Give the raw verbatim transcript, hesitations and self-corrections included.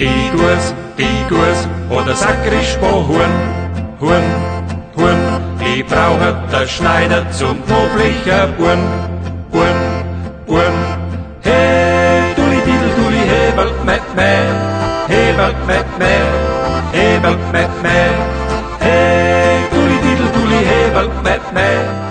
Pigus, Pigus oder Sakrispor, Huhn, Huhn, Huhn. Ich brauche der Schneider zum knoblichen Buhren, Buhren, Buhren. Hey, Dulli, Didel, Dulli, hebelt mit mir, hebelt mit mir, hebelt mit mir. Hey, Dulli, Didel, Dulli, hebelt mit mir.